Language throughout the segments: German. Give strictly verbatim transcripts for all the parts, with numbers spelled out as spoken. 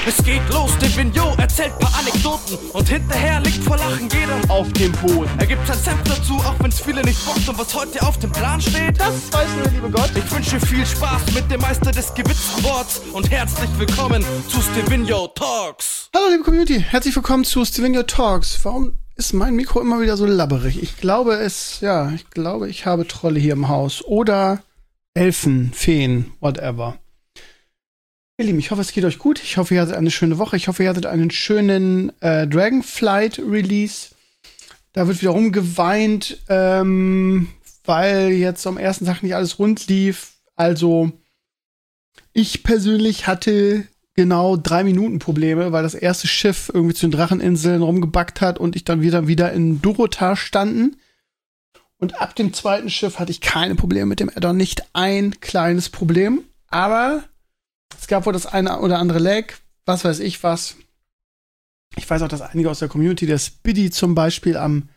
Es geht los, Divino erzählt paar Anekdoten und hinterher liegt vor Lachen jeder auf dem Boden. Er gibt sein Senf dazu, auch wenn's viele nicht bockt. Und was heute auf dem Plan steht, das weiß nur der liebe Gott. Ich wünsche viel Spaß mit dem Meister des gewitzten Worts und herzlich willkommen zu Stevino Talks. Hallo liebe Community, herzlich willkommen zu Stevino Talks. Warum ist mein Mikro immer wieder so labberig? Ich glaube es, ja, ich glaube, ich habe Trolle hier im Haus oder Elfen, Feen, whatever. Ihr Lieben, ich hoffe, es geht euch gut. Ich hoffe, ihr hattet eine schöne Woche. Ich hoffe, ihr hattet einen schönen äh, Dragonflight-Release. Da wird wieder rumgeweint, ähm, weil jetzt am ersten Tag nicht alles rund lief. Also, ich persönlich hatte genau drei Minuten Probleme, weil das erste Schiff irgendwie zu den Dracheninseln rumgebackt hat und ich dann wieder, wieder in Durotar standen. Und ab dem zweiten Schiff hatte ich keine Probleme mit dem Add-on. Nicht ein kleines Problem. Aber es gab wohl das eine oder andere Lag, was weiß ich was. Ich weiß auch, dass einige aus der Community, der Spiddy zum Beispiel am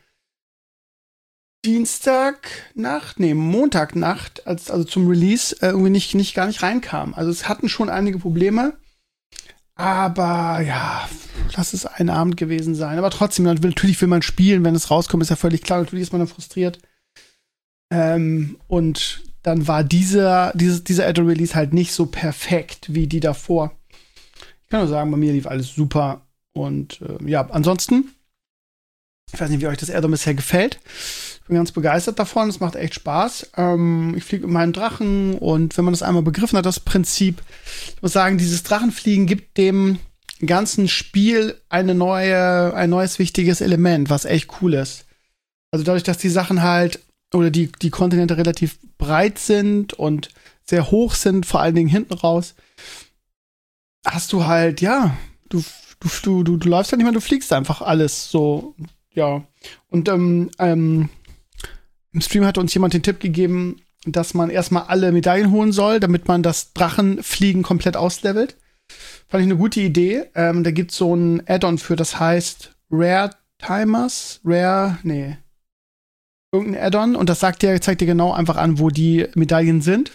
Dienstagnacht, nee, Montagnacht, als, also zum Release, äh, irgendwie nicht, nicht gar nicht reinkam. Also es hatten schon einige Probleme. Aber ja, lass es ein Abend gewesen sein. Aber trotzdem, natürlich will man spielen, wenn es rauskommt, ist ja völlig klar. Natürlich ist man dann frustriert. Ähm, und dann war dieser, dieses, dieser Add-on-Release halt nicht so perfekt wie die davor. Ich kann nur sagen, bei mir lief alles super. Und äh, ja, ansonsten, ich weiß nicht, wie euch das Add-on bisher gefällt. Ich bin ganz begeistert davon. Es macht echt Spaß. Ähm, ich fliege mit meinem Drachen und wenn man das einmal begriffen hat, das Prinzip, ich muss sagen, dieses Drachenfliegen gibt dem ganzen Spiel eine neue, ein neues wichtiges Element, was echt cool ist. Also dadurch, dass die Sachen halt oder die, die Kontinente relativ breit sind und sehr hoch sind, vor allen Dingen hinten raus, hast du halt, ja, du, du, du, du läufst halt nicht mehr, du fliegst einfach alles so, ja. Und ähm, ähm, im Stream hat uns jemand den Tipp gegeben, dass man erstmal alle Medaillen holen soll, damit man das Drachenfliegen komplett auslevelt. Fand ich eine gute Idee. Ähm, da gibt's so ein Add-on für, das heißt Rare Timers, Rare, nee, irgendein Add-on und das sagt dir, zeigt dir genau einfach an, wo die Medaillen sind.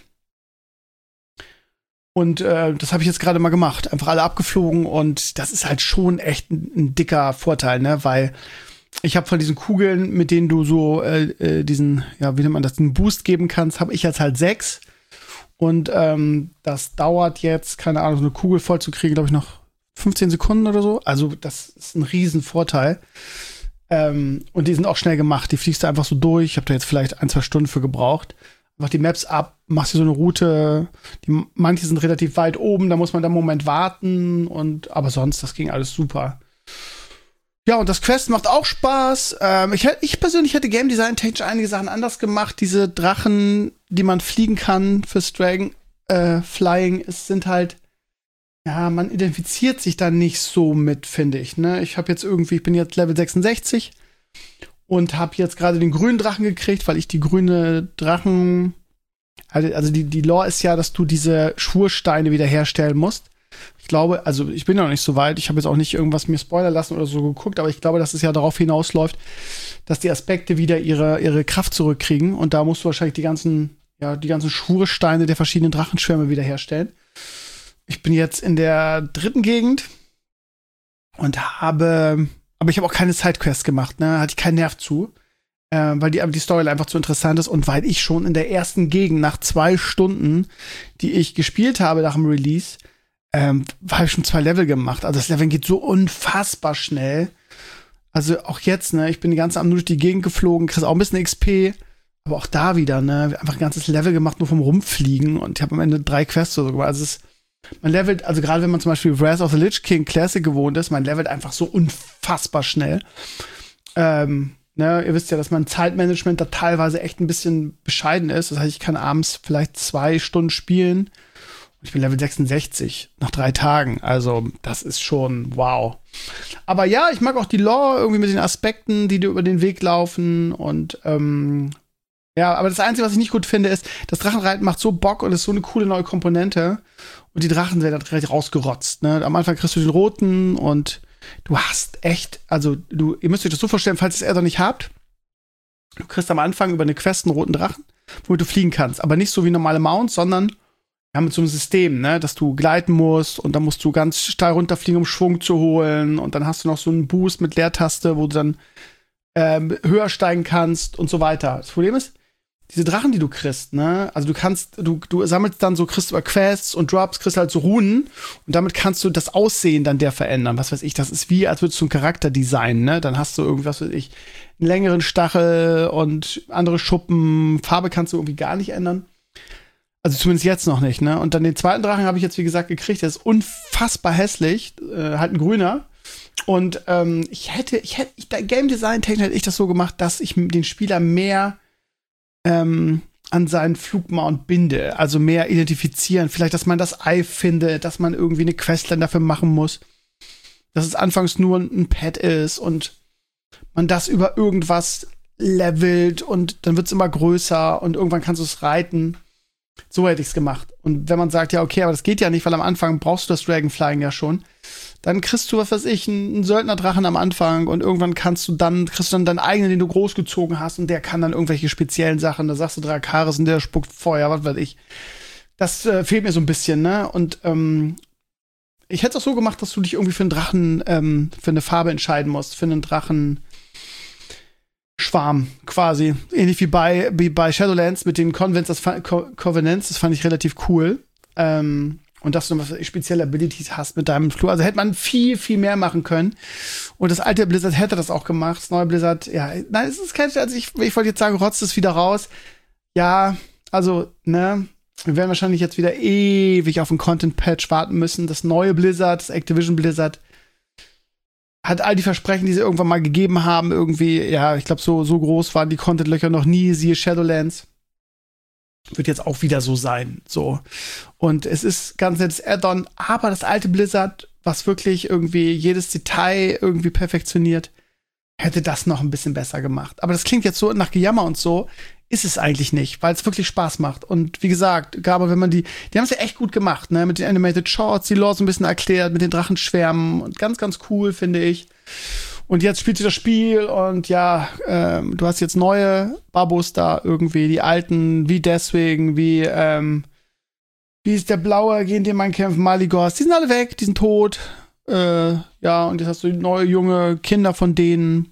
Und äh, das habe ich jetzt gerade mal gemacht. Einfach alle abgeflogen und das ist halt schon echt ein, ein dicker Vorteil, ne? Weil ich habe von diesen Kugeln, mit denen du so äh, äh, diesen, ja, wie nennt man das, den Boost geben kannst, habe ich jetzt halt sechs. Und ähm, das dauert jetzt, keine Ahnung, so eine Kugel voll zu kriegen, glaube ich, noch fünfzehn Sekunden oder so. Also das ist ein riesen Vorteil. Ähm, und die sind auch schnell gemacht. Die fliegst du einfach so durch. Ich habe da jetzt vielleicht ein, zwei Stunden für gebraucht. Mach die Maps ab, machst dir so eine Route. Die, manche sind relativ weit oben, da muss man da einen Moment warten. Und aber sonst, das ging alles super. Ja, und das Quest macht auch Spaß. Ähm, ich, ich persönlich hätte Game Design technisch einige Sachen anders gemacht. Diese Drachen, die man fliegen kann fürs Dragon äh, Flying, es sind halt, ja, man identifiziert sich da nicht so mit, finde ich. Ne? Ich habe jetzt irgendwie, ich bin jetzt Level sechsundsechzig und habe jetzt gerade den grünen Drachen gekriegt, weil ich die grüne Drachen, also die, die Lore ist ja, dass du diese Schwursteine wiederherstellen musst. Ich glaube, also ich bin ja noch nicht so weit, ich habe jetzt auch nicht irgendwas mir spoilern lassen oder so geguckt, aber ich glaube, dass es ja darauf hinausläuft, dass die Aspekte wieder ihre, ihre Kraft zurückkriegen und da musst du wahrscheinlich die ganzen, ja, die ganzen Schwursteine der verschiedenen Drachenschwärme wiederherstellen. Ich bin jetzt in der dritten Gegend und habe, aber ich habe auch keine Sidequests gemacht, ne, hatte ich keinen Nerv zu, äh, weil die, die Story einfach zu interessant ist und weil ich schon in der ersten Gegend nach zwei Stunden, die ich gespielt habe nach dem Release, ähm, habe ich schon zwei Level gemacht. Also das Level geht so unfassbar schnell. Also auch jetzt, ne, ich bin die ganze Abend nur durch die Gegend geflogen, kriegst auch ein bisschen X P, aber auch da wieder, ne, einfach ein ganzes Level gemacht, nur vom Rumfliegen und ich habe am Ende drei Quests oder so gemacht. Also es ist Man levelt, also gerade wenn man zum Beispiel Wrath of the Lich King Classic gewohnt ist, man levelt einfach so unfassbar schnell. Ähm, ne, ihr wisst ja, dass mein Zeitmanagement da teilweise echt ein bisschen bescheiden ist. Das heißt, ich kann abends vielleicht zwei Stunden spielen und ich bin Level sechsundsechzig nach drei Tagen. Also das ist schon wow. Aber ja, ich mag auch die Lore irgendwie mit den Aspekten, die dir über den Weg laufen und ähm, ja, aber das Einzige, was ich nicht gut finde, ist, das Drachenreiten macht so Bock und ist so eine coole neue Komponente. Und die Drachen werden dann recht rausgerotzt, ne? Am Anfang kriegst du den roten und du hast echt, also du, ihr müsst euch das so vorstellen, falls ihr es eher noch nicht habt, du kriegst am Anfang über eine Quest einen roten Drachen, womit du fliegen kannst. Aber nicht so wie normale Mounts, sondern ja, mit so einem System, ne, dass du gleiten musst und dann musst du ganz steil runterfliegen, um Schwung zu holen und dann hast du noch so einen Boost mit Leertaste, wo du dann ähm, höher steigen kannst und so weiter. Das Problem ist, diese Drachen, die du kriegst, ne, also du kannst, du, du sammelst dann so, kriegst über Quests und Drops, kriegst halt so Runen und damit kannst du das Aussehen dann der verändern. Was weiß ich, das ist wie, als würdest du einen Charakter designen, ne, dann hast du irgendwas, weiß ich, einen längeren Stachel und andere Schuppen, Farbe kannst du irgendwie gar nicht ändern. Also zumindest jetzt noch nicht, ne? Und dann den zweiten Drachen habe ich jetzt, wie gesagt, gekriegt. Der ist unfassbar hässlich. Äh, halt ein grüner. Und ähm, ich hätte, ich hätte, ich, Game Design technisch hätte ich das so gemacht, dass ich den Spieler mehr ähm, an seinen Flugmount binde. Also mehr identifizieren. Vielleicht, dass man das Ei findet, dass man irgendwie eine Questline dafür machen muss. Dass es anfangs nur ein Pad ist und man das über irgendwas levelt und dann wird es immer größer und irgendwann kannst du es reiten. So hätte ich es gemacht. Und wenn man sagt, ja, okay, aber das geht ja nicht, weil am Anfang brauchst du das Dragonflying ja schon, dann kriegst du, was weiß ich, einen Söldnerdrachen am Anfang und irgendwann kannst du dann, kriegst du dann deinen eigenen, den du großgezogen hast und der kann dann irgendwelche speziellen Sachen, da sagst du Drakaris und der spuckt Feuer, was weiß ich. Das äh, fehlt mir so ein bisschen, ne? Und ähm, ich hätte es auch so gemacht, dass du dich irgendwie für einen Drachen, ähm, für eine Farbe entscheiden musst, für einen Drachen Schwarm quasi. Ähnlich wie bei, wie bei Shadowlands mit den Convents, das Co- Covenants, das fand ich relativ cool. Ähm, und dass du noch spezielle Abilities hast mit deinem Flur. Also hätte man viel, viel mehr machen können. Und das alte Blizzard hätte das auch gemacht. Das neue Blizzard, ja, nein, es ist kein, also ich, ich wollte jetzt sagen, rotzt es wieder raus. Ja, also, ne, wir werden wahrscheinlich jetzt wieder ewig auf einen Content-Patch warten müssen. Das neue Blizzard, das Activision Blizzard, hat all die Versprechen, die sie irgendwann mal gegeben haben, irgendwie, ja, ich glaube, so, so groß waren die Content-Löcher noch nie, siehe Shadowlands. Wird jetzt auch wieder so sein, so. Und es ist ganz nettes Add-on, aber das alte Blizzard, was wirklich irgendwie jedes Detail irgendwie perfektioniert, hätte das noch ein bisschen besser gemacht. Aber das klingt jetzt so nach Gejammer und so, ist es eigentlich nicht, weil es wirklich Spaß macht. Und wie gesagt, aber wenn man die, die haben es ja echt gut gemacht, ne, mit den Animated Shorts, die Lore so ein bisschen erklärt, mit den Drachenschwärmen und ganz, ganz cool, finde ich. Und jetzt spielt sie das Spiel und ja, ähm, du hast jetzt neue Babos da irgendwie, die alten, wie deswegen, wie, ähm, wie ist der Blaue, gegen den man kämpft, Maligos, die sind alle weg, die sind tot. Äh, ja, und jetzt hast du neue, junge Kinder von denen.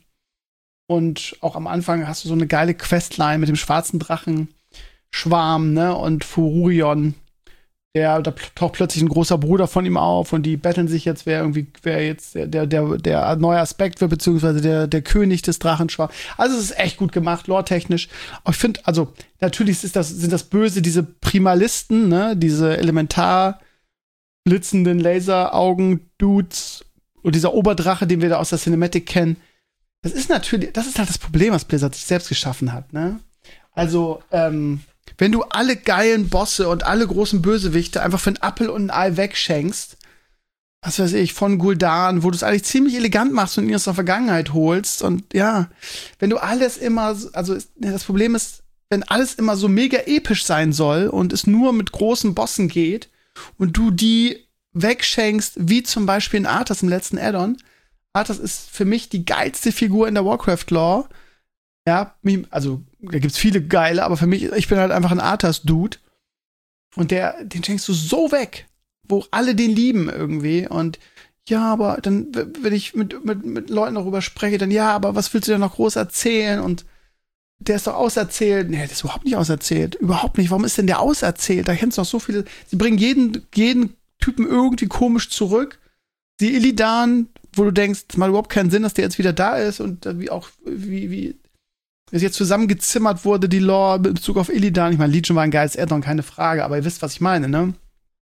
Und auch am Anfang hast du so eine geile Questline mit dem schwarzen Drachen Schwarm, ne, und Fururion. Der, da taucht plötzlich ein großer Bruder von ihm auf und die betteln sich jetzt, wer irgendwie, wer jetzt der, der, der, der neue Aspekt wird, beziehungsweise der, der König des Drachenschwarms. Also es ist echt gut gemacht, lore-technisch. Aber ich finde, also, natürlich ist das, sind das böse, diese Primalisten, ne, diese elementar blitzenden Laseraugen-Dudes und dieser Oberdrache, den wir da aus der Cinematic kennen. Das ist natürlich, das ist halt das Problem, was Blizzard sich selbst geschaffen hat, ne? Also, ähm, wenn du alle geilen Bosse und alle großen Bösewichte einfach für einen Appel und ein Ei wegschenkst, was weiß ich, von Gul'dan, wo du es eigentlich ziemlich elegant machst und ihn aus der Vergangenheit holst und ja, wenn du alles immer, also das Problem ist, wenn alles immer so mega episch sein soll und es nur mit großen Bossen geht und du die wegschenkst, wie zum Beispiel in Arthas im letzten Add-on. Arthas ist für mich die geilste Figur in der Warcraft-Lore. Ja, also da gibt's viele geile, aber für mich, ich bin halt einfach ein Arthas-Dude. Und der, den schenkst du so weg, wo alle den lieben irgendwie. Und ja, aber dann, wenn ich mit, mit, mit Leuten darüber spreche, dann ja, aber was willst du denn noch groß erzählen? Und der ist doch auserzählt. Nee, der ist überhaupt nicht auserzählt. Überhaupt nicht. Warum ist denn der auserzählt? Da kennst du noch so viele. Sie bringen jeden, jeden Typen irgendwie komisch zurück. Die Illidan, wo du denkst, es macht überhaupt keinen Sinn, dass der jetzt wieder da ist und wie auch, wie, wie es jetzt zusammengezimmert wurde, die Lore in Bezug auf Illidan. Ich meine, Legion war ein geiles Add-on, keine Frage, aber ihr wisst, was ich meine, ne?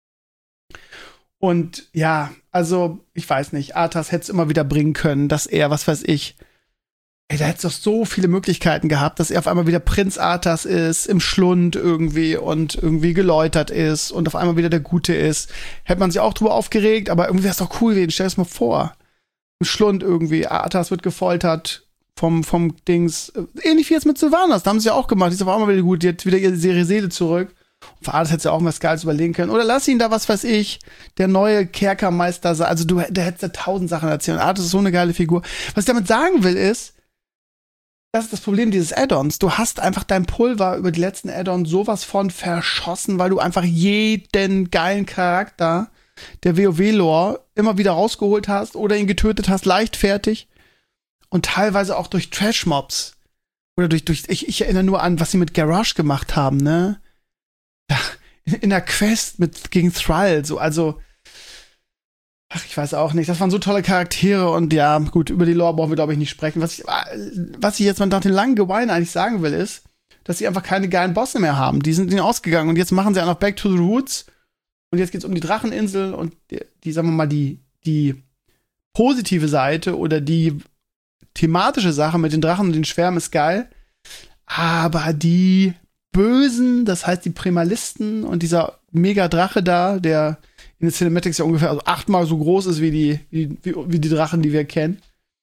Und ja, also, ich weiß nicht, Arthas hätte es immer wieder bringen können, dass er, was weiß ich, ey, da hätte es doch so viele Möglichkeiten gehabt, dass er auf einmal wieder Prinz Arthas ist, im Schlund irgendwie und irgendwie geläutert ist und auf einmal wieder der Gute ist. Hätte man sich auch drüber aufgeregt, aber irgendwie wäre es doch cool gewesen. Stell es mal vor. Im Schlund irgendwie, Arthas wird gefoltert vom, vom Dings. Ähnlich wie jetzt mit Sylvanas, da haben sie ja auch gemacht. Die ist auf einmal wieder gut, die hat wieder ihre Seele zurück. Und für Arthas hätte sie auch was Geiles überlegen können. Oder lass ihn da, was weiß ich, der neue Kerkermeister sein. Also du, der hättest da tausend Sachen erzählen. Arthas ist so eine geile Figur. Was ich damit sagen will ist, das ist das Problem dieses Add-ons. Du hast einfach dein Pulver über die letzten Add-ons sowas von verschossen, weil du einfach jeden geilen Charakter der WoW-Lore immer wieder rausgeholt hast oder ihn getötet hast, leichtfertig. Und teilweise auch durch Trash-Mobs. Oder durch, durch ich, ich erinnere nur an, was sie mit Garage gemacht haben, ne? In, in der Quest mit, gegen Thrall, so, also ach, ich weiß auch nicht. Das waren so tolle Charaktere und ja, gut, über die Lore brauchen wir, glaube ich, nicht sprechen. Was ich, was ich jetzt mal nach den langen Geweinen eigentlich sagen will, ist, dass sie einfach keine geilen Bosse mehr haben. Die sind denen ausgegangen und jetzt machen sie auch noch Back to the Roots und jetzt geht's um die Dracheninsel und die, die sagen wir mal, die, die positive Seite oder die thematische Sache mit den Drachen und den Schwärmen ist geil, aber die Bösen, das heißt die Primalisten und dieser Mega-Drache da, der in den Cinematics ja ungefähr also achtmal so groß ist wie die, wie, wie, wie die Drachen, die wir kennen.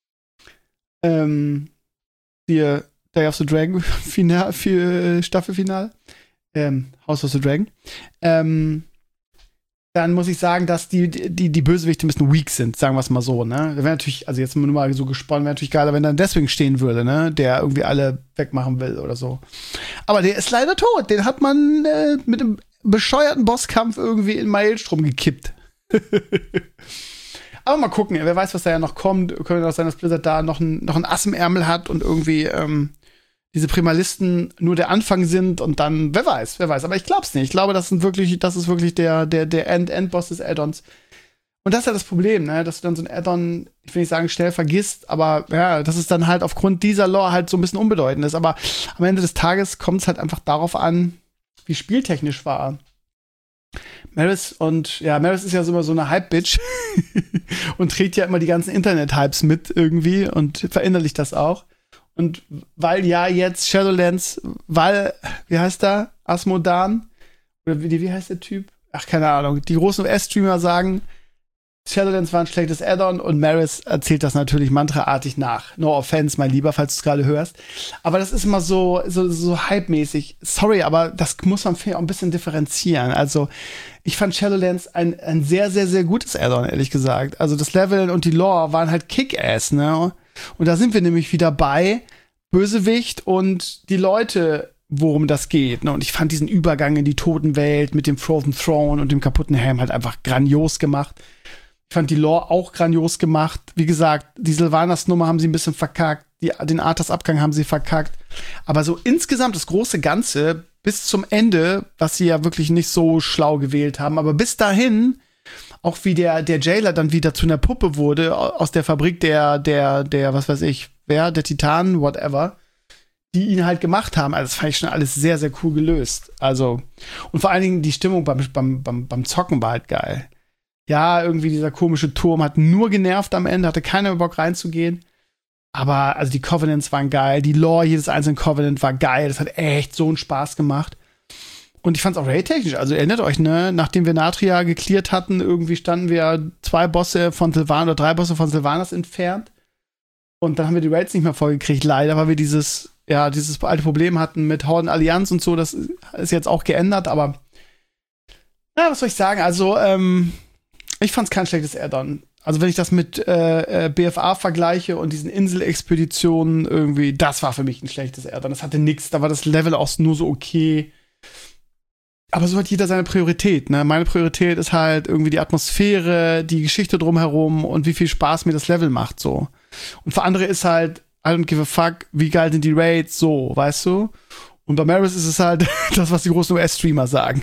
Ähm, die Day of the Dragon Final, für Staffelfinale. Ähm, House of the Dragon. Ähm, dann muss ich sagen, dass die, die, die Bösewichte ein bisschen weak sind, sagen wir es mal so, ne? Wäre natürlich, also jetzt nur mal so gesponnen, wäre natürlich geiler, wenn er deswegen stehen würde, ne? Der irgendwie alle wegmachen will oder so. Aber der ist leider tot. Den hat man äh, mit dem bescheuerten Bosskampf irgendwie in Maelstrom gekippt. Aber mal gucken, wer weiß, was da ja noch kommt. Könnte auch sein, dass Blizzard da noch ein, noch ein Ass im Ärmel hat und irgendwie ähm, diese Primalisten nur der Anfang sind und dann, wer weiß, wer weiß. Aber ich glaub's nicht. Ich glaube, das sind wirklich, das ist wirklich der, der, der End, Endboss des Add-ons. Und das ist ja das Problem, ne? Dass du dann so ein Add-on, ich will nicht sagen, schnell vergisst, aber ja, dass es dann halt aufgrund dieser Lore halt so ein bisschen unbedeutend ist. Aber am Ende des Tages kommt es halt einfach darauf an, wie spieltechnisch war. Maris und, ja, Maris ist ja so immer so eine Hype-Bitch und trägt ja immer die ganzen Internet-Hypes mit irgendwie und verinnerlicht das auch. Und weil ja jetzt Shadowlands, weil, wie heißt der? Asmodan? Oder wie, wie heißt der Typ? Ach, keine Ahnung. Die großen U S-Streamer sagen, Shadowlands war ein schlechtes Add-on und Maris erzählt das natürlich mantraartig nach. No offense, mein Lieber, falls du es gerade hörst. Aber das ist immer so, so, so hype-mäßig. Sorry, aber das muss man auch ein bisschen differenzieren. Also, ich fand Shadowlands ein, ein sehr, sehr, sehr gutes Add-on, ehrlich gesagt. Also, das Leveln und die Lore waren halt Kick-Ass, ne? Und da sind wir nämlich wieder bei Bösewicht und die Leute, worum das geht, ne? Und ich fand diesen Übergang in die Totenwelt mit dem Frozen Throne und dem kaputten Helm halt einfach grandios gemacht. Ich fand die Lore auch grandios gemacht. Wie gesagt, die Sylvanas-Nummer haben sie ein bisschen verkackt. Die, den Arthas-Abgang haben sie verkackt. Aber so insgesamt das große Ganze bis zum Ende, was sie ja wirklich nicht so schlau gewählt haben, aber bis dahin, auch wie der, der Jailer dann wieder zu einer Puppe wurde, aus der Fabrik der, der, der, was weiß ich, wer, der Titanen, whatever, die ihn halt gemacht haben. Also das fand ich schon alles sehr, sehr cool gelöst. Also, und vor allen Dingen die Stimmung beim, beim, beim, beim Zocken war halt geil. Ja, irgendwie dieser komische Turm hat nur genervt am Ende, hatte keiner Bock reinzugehen. Aber, also die Covenants waren geil, die Lore jedes einzelnen Covenant war geil, das hat echt so einen Spaß gemacht. Und ich fand's auch raid-technisch, also erinnert euch, ne, nachdem wir Natria geklärt hatten, irgendwie standen wir zwei Bosse von Sylvanas oder drei Bosse von Sylvanas entfernt. Und dann haben wir die Raids nicht mehr vollgekriegt, leider, weil wir dieses, ja, dieses alte Problem hatten mit Horden Allianz und so, das ist jetzt auch geändert, aber ja, was soll ich sagen, also, ähm, ich fand's kein schlechtes Add-on. Also wenn ich das mit äh, B F A vergleiche und diesen Inselexpeditionen irgendwie, das war für mich ein schlechtes Add-on. Das hatte nix, da war das Level auch nur so okay. Aber so hat jeder seine Priorität, ne? Meine Priorität ist halt irgendwie die Atmosphäre, die Geschichte drumherum und wie viel Spaß mir das Level macht, so. Und für andere ist halt, I don't give a fuck, wie geil sind die Raids, so, weißt du? Und bei Maris ist es halt das, was die großen U S-Streamer sagen.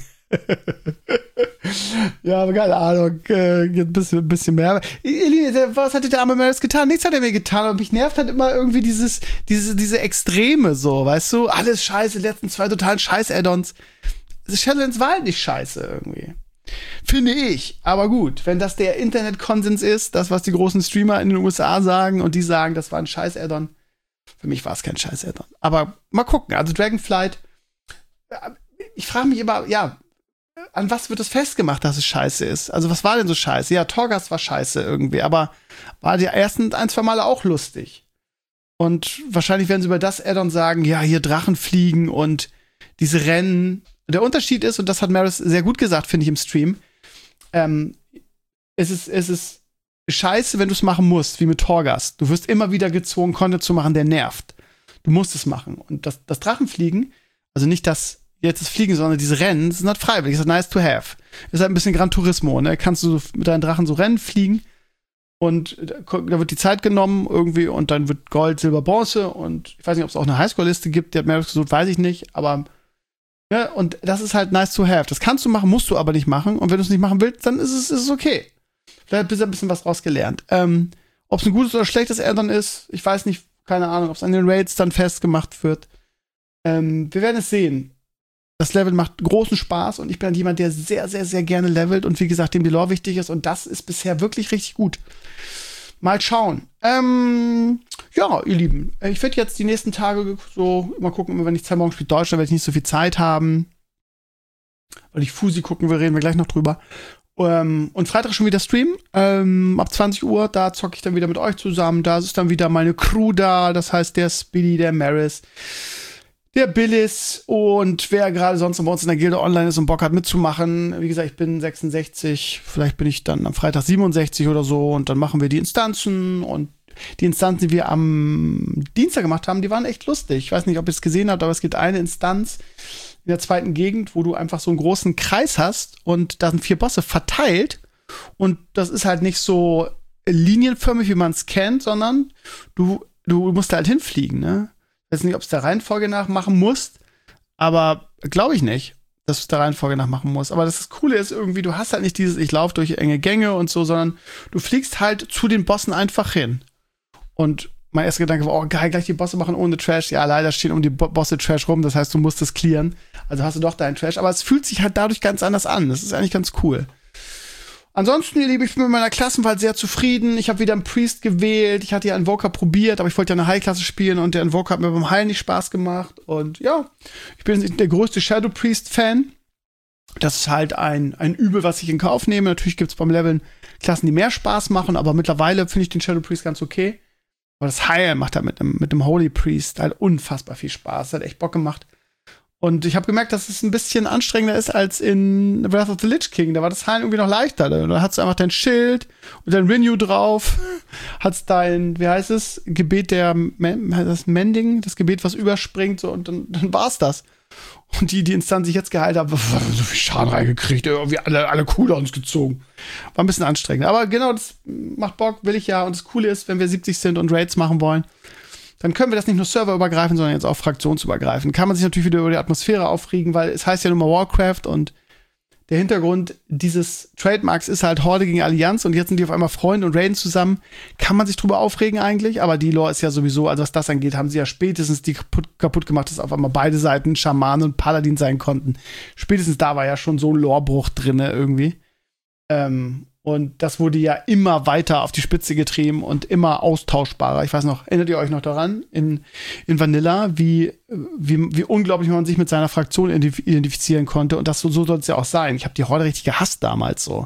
Ja, aber keine Ahnung, äh, ein bisschen, ein bisschen mehr. Was hat der arme Maris getan? Nichts hat er mir getan, aber mich nervt halt immer irgendwie dieses, diese, diese Extreme so, weißt du? Alles scheiße, die letzten zwei totalen Scheiß-Add-ons. Shadowlands war halt nicht scheiße irgendwie. Finde ich. Aber gut, wenn das der Internet-Konsens ist, das, was die großen Streamer in den U S A sagen und die sagen, das war ein Scheiß-Add-on. Für mich war es kein Scheiß-Add-on. Aber mal gucken. Also Dragonflight, ich frage mich immer, ja, an was wird es festgemacht, dass es scheiße ist? Also was war denn so scheiße? Ja, Torghast war scheiße irgendwie, aber war die ersten ein, zwei Male auch lustig. Und wahrscheinlich werden sie über das Add-on sagen, ja, hier Drachen fliegen und diese Rennen. Der Unterschied ist, und das hat Maris sehr gut gesagt, finde ich, im Stream, ähm, es ist, es ist scheiße, wenn du es machen musst, wie mit Torghast. Du wirst immer wieder gezwungen, Content zu machen, der nervt. Du musst es machen. Und das, das Drachenfliegen, also nicht das jetzt das Fliegen, sondern diese Rennen, das ist nicht freiwillig, das ist nice to have. Das ist halt ein bisschen Gran Turismo, ne? Kannst du mit deinen Drachen so Rennen fliegen und da wird die Zeit genommen irgendwie und dann wird Gold, Silber, Bronze und ich weiß nicht, ob es auch eine Highscore-Liste gibt, die hat mir gesucht, weiß ich nicht, aber ja, und das ist halt nice to have. Das kannst du machen, musst du aber nicht machen und wenn du es nicht machen willst, dann ist es, ist es okay. Vielleicht hast du ein bisschen was draus gelernt. Ähm, ob es ein gutes oder schlechtes Add-on ist, ich weiß nicht, keine Ahnung, ob es an den Raids dann festgemacht wird. Ähm, wir werden es sehen. Das Level macht großen Spaß und ich bin jemand, der sehr, sehr, sehr gerne levelt und wie gesagt, dem die Lore wichtig ist und das ist bisher wirklich richtig gut. Mal schauen. Ähm, ja, ihr Lieben, ich werde jetzt die nächsten Tage so mal gucken, wenn ich Zeit morgen spiele Deutsch, dann werde ich nicht so viel Zeit haben. Weil ich Fusi gucken will, reden wir gleich noch drüber. Ähm, und Freitag schon wieder Stream, ähm, ab zwanzig Uhr, da zocke ich dann wieder mit euch zusammen. Da ist dann wieder meine Crew da, das heißt der Speedy, der Maris, der Billis und wer gerade sonst bei uns in der Gilde online ist und Bock hat mitzumachen. Wie gesagt, ich bin sechsundsechzig, vielleicht bin ich dann am Freitag siebenundsechzig oder so und dann machen wir die Instanzen und die Instanzen, die wir am Dienstag gemacht haben, die waren echt lustig. Ich weiß nicht, ob ihr es gesehen habt, aber es gibt eine Instanz in der zweiten Gegend, wo du einfach so einen großen Kreis hast und da sind vier Bosse verteilt und das ist halt nicht so linienförmig, wie man es kennt, sondern du, du musst da halt hinfliegen, ne? Ich weiß nicht, ob es der Reihenfolge nach machen musst, aber glaube ich nicht, dass du es der Reihenfolge nach machen musst. Aber das Coole ist irgendwie, du hast halt nicht dieses, ich laufe durch enge Gänge und so, sondern du fliegst halt zu den Bossen einfach hin. Und mein erster Gedanke war, oh geil, gleich die Bosse machen ohne Trash. Ja, leider stehen um die Bo- Bosse Trash rum, das heißt, du musst es clearen. Also hast du doch deinen Trash. Aber es fühlt sich halt dadurch ganz anders an. Das ist eigentlich ganz cool. Ansonsten, ihr Lieben, ich bin mit meiner Klassenwahl sehr zufrieden. Ich habe wieder einen Priest gewählt. Ich hatte ja einen Invoker probiert, aber ich wollte ja eine High-Klasse spielen und der Invoker hat mir beim Heil nicht Spaß gemacht. Und ja, ich bin der größte Shadow Priest-Fan. Das ist halt ein, ein Übel, was ich in Kauf nehme. Natürlich gibt's beim Leveln Klassen, die mehr Spaß machen, aber mittlerweile finde ich den Shadow Priest ganz okay. Aber das Heil macht halt mit dem, mit dem Holy Priest halt unfassbar viel Spaß. Das hat echt Bock gemacht. Und ich habe gemerkt, dass es ein bisschen anstrengender ist als in Wrath of the Lich King. Da war das Heilen irgendwie noch leichter. Da hast du einfach dein Schild und dein Renew drauf. Hast dein, wie heißt es, Gebet der, das Mending, das Gebet, was überspringt, so, und dann, dann war's das. Und die, die Instanz, die ich jetzt geheilt habe, so viel Schaden reingekriegt, irgendwie alle, alle Cooldowns gezogen. War ein bisschen anstrengend. Aber genau, das macht Bock, will ich ja. Und das Coole ist, wenn wir siebzig sind und Raids machen wollen, dann können wir das nicht nur serverübergreifend, sondern jetzt auch fraktionsübergreifend. Kann man sich natürlich wieder über die Atmosphäre aufregen, weil es heißt ja nun mal Warcraft und der Hintergrund dieses Trademarks ist halt Horde gegen Allianz und jetzt sind die auf einmal Freunde und raiden zusammen. Kann man sich drüber aufregen eigentlich, aber die Lore ist ja sowieso, also was das angeht, haben sie ja spätestens die kaputt, kaputt gemacht, dass auf einmal beide Seiten Schaman und Paladin sein konnten. Spätestens da war ja schon so ein Lorebruch drinne irgendwie. Ähm, Und das wurde ja immer weiter auf die Spitze getrieben und immer austauschbarer. Ich weiß noch, erinnert ihr euch noch daran, in, in Vanilla, wie, wie, wie unglaublich man sich mit seiner Fraktion identifizieren konnte. Und das so, so soll es ja auch sein. Ich habe die Horde richtig gehasst damals so.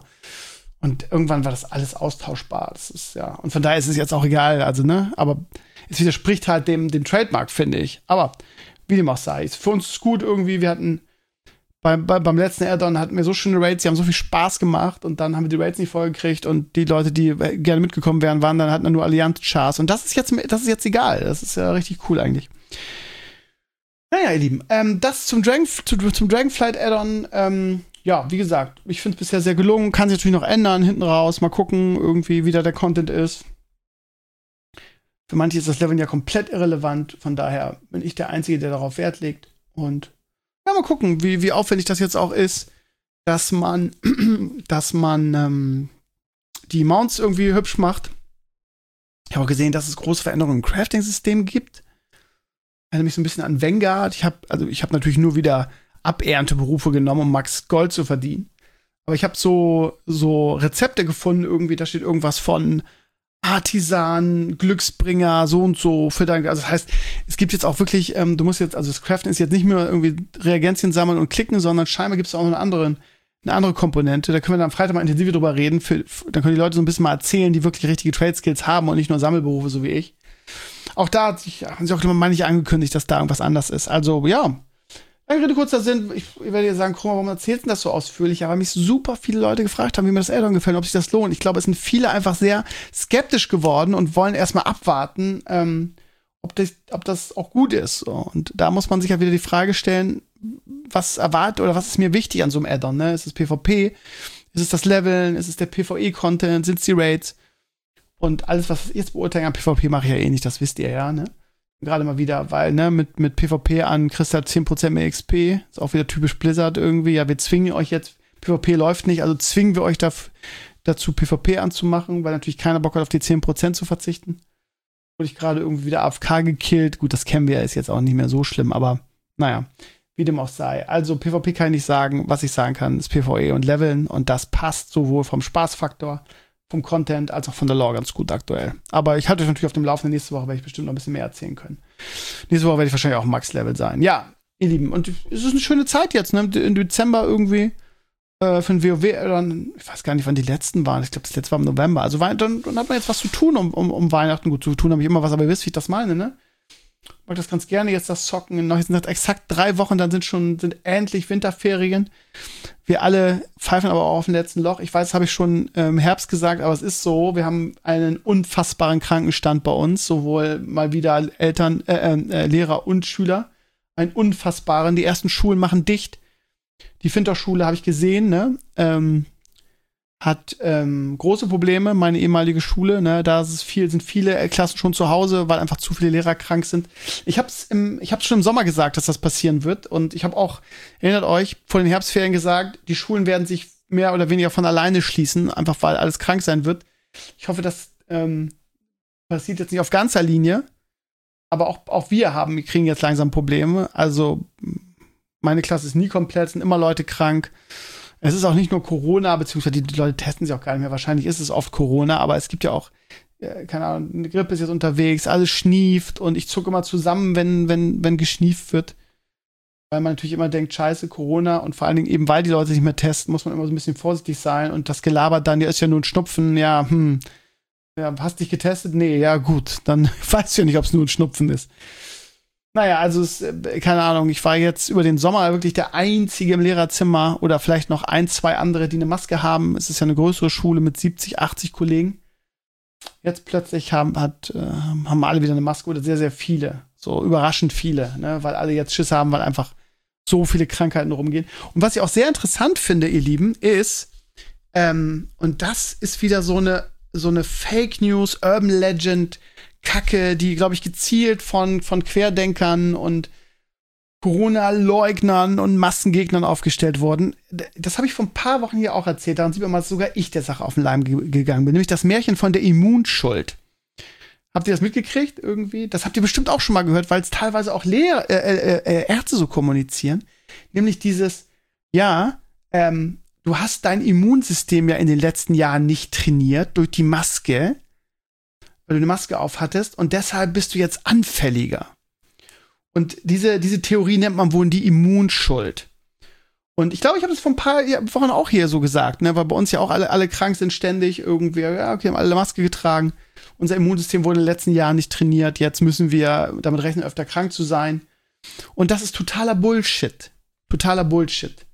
Und irgendwann war das alles austauschbar. Das ist ja, und von daher ist es jetzt auch egal, also, ne? Aber es widerspricht halt dem, dem Trademark, finde ich. Aber wie dem auch sei. Für uns ist es gut irgendwie, wir hatten Bei, bei, beim letzten Add-on hatten wir so schöne Raids, die haben so viel Spaß gemacht und dann haben wir die Raids nicht vollgekriegt und die Leute, die gerne mitgekommen wären, waren dann hatten nur Allianz-Chars und das ist jetzt das ist jetzt egal. Das ist ja richtig cool eigentlich. Naja, ihr Lieben, ähm, das zum, Dragon, zu, zum Dragonflight Add-on, ähm, ja, wie gesagt, ich finde es bisher sehr gelungen, kann sich natürlich noch ändern, hinten raus, mal gucken, irgendwie, wie da der Content ist. Für manche ist das Leveln ja komplett irrelevant, von daher bin ich der Einzige, der darauf Wert legt und ja, mal gucken, wie, wie aufwendig das jetzt auch ist, dass man, dass man ähm, die Mounts irgendwie hübsch macht. Ich habe auch gesehen, dass es große Veränderungen im Crafting-System gibt. Erinnere mich so ein bisschen an Vanguard. Ich habe also ich habe natürlich nur wieder Abernteberufe genommen, um Max Gold zu verdienen. Aber ich habe so so Rezepte gefunden, irgendwie, da steht irgendwas von Artisan, Glücksbringer, so und so für dein, also das heißt, es gibt jetzt auch wirklich, ähm, du musst jetzt, also das Craften ist jetzt nicht mehr irgendwie Reagenzien sammeln und klicken, sondern scheinbar gibt es auch noch eine andere, eine andere Komponente. Da können wir dann am Freitag mal intensiver drüber reden. Für, für, dann können die Leute so ein bisschen mal erzählen, die wirklich richtige Trade-Skills haben und nicht nur Sammelberufe, so wie ich. Auch da hat sich, haben sie auch immer mal nicht angekündigt, dass da irgendwas anders ist. Also, ja. Lange Rede, kurzer Sinn, ich, ich werde dir sagen, Chroma, warum erzählst du das so ausführlich? Aber mich super viele Leute gefragt haben, wie mir das Add-on gefällt, ob sich das lohnt. Ich glaube, es sind viele einfach sehr skeptisch geworden und wollen erstmal abwarten, ähm, ob das, ob das auch gut ist. So. Und da muss man sich ja wieder die Frage stellen, was erwartet oder was ist mir wichtig an so einem Add-on, ne? Ist es PvP? Ist es das Leveln? Ist es der PvE-Content? Sind es die Raids? Und alles, was ich jetzt beurteilen an PvP, mache ich ja eh nicht, das wisst ihr ja, ne? Gerade mal wieder, weil, ne, mit, mit PvP an kriegst du halt zehn Prozent mehr X P. Ist auch wieder typisch Blizzard irgendwie. Ja, wir zwingen euch jetzt, PvP läuft nicht, also zwingen wir euch da, dazu, PvP anzumachen, weil natürlich keiner Bock hat, auf die zehn Prozent zu verzichten. Wurde ich gerade irgendwie wieder A F K gekillt. Gut, das kennen wir, ist jetzt auch nicht mehr so schlimm, aber naja, wie dem auch sei. Also PvP kann ich nicht sagen. Was ich sagen kann, ist PvE und Leveln und das passt sowohl vom Spaßfaktor, vom Content, als auch von der Lore ganz gut aktuell. Aber ich halte euch natürlich auf dem Laufenden. Nächste Woche werde ich bestimmt noch ein bisschen mehr erzählen können. Nächste Woche werde ich wahrscheinlich auch Max-Level sein. Ja, ihr Lieben, und es ist eine schöne Zeit jetzt, ne? Im Dezember irgendwie äh, für ein WoW, dann, ich weiß gar nicht, wann die letzten waren. Ich glaube, das letzte war im November. Also dann, dann hat man jetzt was zu tun um, um, um Weihnachten. Gut, zu tun habe ich immer was, aber ihr wisst, wie ich das meine, ne? Ich mag das ganz gerne, jetzt das Zocken. Noch sind exakt drei Wochen, dann sind schon sind endlich Winterferien. Wir alle pfeifen aber auch auf dem letzten Loch. Ich weiß, das habe ich schon im ähm, Herbst gesagt, aber es ist so, wir haben einen unfassbaren Krankenstand bei uns, sowohl mal wieder Eltern, äh, äh, Lehrer und Schüler. Einen unfassbaren. Die ersten Schulen machen dicht. Die Finterschule habe ich gesehen, ne? Ähm, hat ähm, große Probleme, meine ehemalige Schule, ne, da ist es viel, sind viele Klassen schon zu Hause, weil einfach zu viele Lehrer krank sind. Ich hab's im, ich hab's schon im Sommer gesagt, dass das passieren wird und ich habe auch, erinnert euch, vor den Herbstferien gesagt, die Schulen werden sich mehr oder weniger von alleine schließen, einfach weil alles krank sein wird. Ich hoffe, das ähm, passiert jetzt nicht auf ganzer Linie, aber auch, auch wir haben, wir kriegen jetzt langsam Probleme. Also meine Klasse ist nie komplett, sind immer Leute krank. Es ist auch nicht nur Corona, beziehungsweise die, die Leute testen sich auch gar nicht mehr. Wahrscheinlich ist es oft Corona, aber es gibt ja auch, äh, keine Ahnung, eine Grippe ist jetzt unterwegs, alles schnieft und ich zucke immer zusammen, wenn, wenn, wenn geschnieft wird. Weil man natürlich immer denkt, scheiße, Corona und vor allen Dingen eben, weil die Leute sich mehr testen, muss man immer so ein bisschen vorsichtig sein und das Gelabert dann, ja, ist ja nur ein Schnupfen, ja, hm, ja, hast dich getestet? Nee, ja, gut, dann weißt du ja nicht, ob es nur ein Schnupfen ist. Naja, also es, keine Ahnung, ich war jetzt über den Sommer wirklich der Einzige im Lehrerzimmer oder vielleicht noch ein, zwei andere, die eine Maske haben. Es ist ja eine größere Schule mit siebzig, achtzig Kollegen. Jetzt plötzlich haben, hat, äh, haben alle wieder eine Maske oder sehr, sehr viele. So überraschend viele, ne? Weil alle jetzt Schiss haben, weil einfach so viele Krankheiten rumgehen. Und was ich auch sehr interessant finde, ihr Lieben, ist, ähm, und das ist wieder so eine, so eine Fake News, Urban Legend, Kacke, die, glaube ich, gezielt von, von Querdenkern und Corona-Leugnern und Massengegnern aufgestellt wurden. Das habe ich vor ein paar Wochen hier auch erzählt. Daran sieht man mal, dass sogar ich der Sache auf den Leim ge- gegangen bin. Nämlich das Märchen von der Immunschuld. Habt ihr das mitgekriegt irgendwie? Das habt ihr bestimmt auch schon mal gehört, weil es teilweise auch Lehr- äh, äh, äh, Ärzte so kommunizieren. Nämlich dieses, ja, ähm, du hast dein Immunsystem ja in den letzten Jahren nicht trainiert durch die Maske, weil du eine Maske aufhattest und deshalb bist du jetzt anfälliger. Und diese, diese Theorie nennt man wohl die Immunschuld. Und ich glaube, ich habe das vor ein paar Wochen auch hier so gesagt, ne, weil bei uns ja auch alle, alle krank sind ständig irgendwie, ja, okay, haben alle Maske getragen. Unser Immunsystem wurde in den letzten Jahren nicht trainiert, jetzt müssen wir damit rechnen, öfter krank zu sein. Und das ist totaler Bullshit. Totaler Bullshit.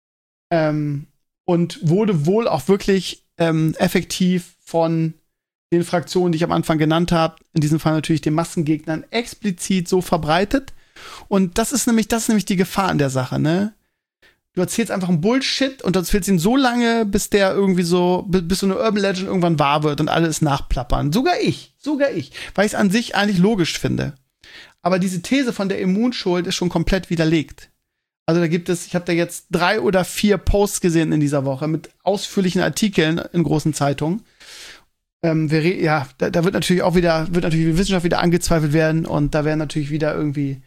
Ähm, und wurde wohl auch wirklich ähm, effektiv von den Fraktionen, die ich am Anfang genannt habe, in diesem Fall natürlich den Massengegnern, explizit so verbreitet. Und das ist nämlich, das ist nämlich die Gefahr an der Sache, ne? Du erzählst einfach einen Bullshit und du erzählst ihn so lange, bis der irgendwie so, bis so eine Urban Legend irgendwann wahr wird und alles nachplappern. Sogar ich, sogar ich, weil ich es an sich eigentlich logisch finde. Aber diese These von der Immunschuld ist schon komplett widerlegt. Also da gibt es, ich habe da jetzt drei oder vier Posts gesehen in dieser Woche mit ausführlichen Artikeln in großen Zeitungen. Ähm, wir, ja, da, da wird natürlich auch wieder, wird natürlich die Wissenschaft wieder angezweifelt werden und da werden natürlich wieder irgendwie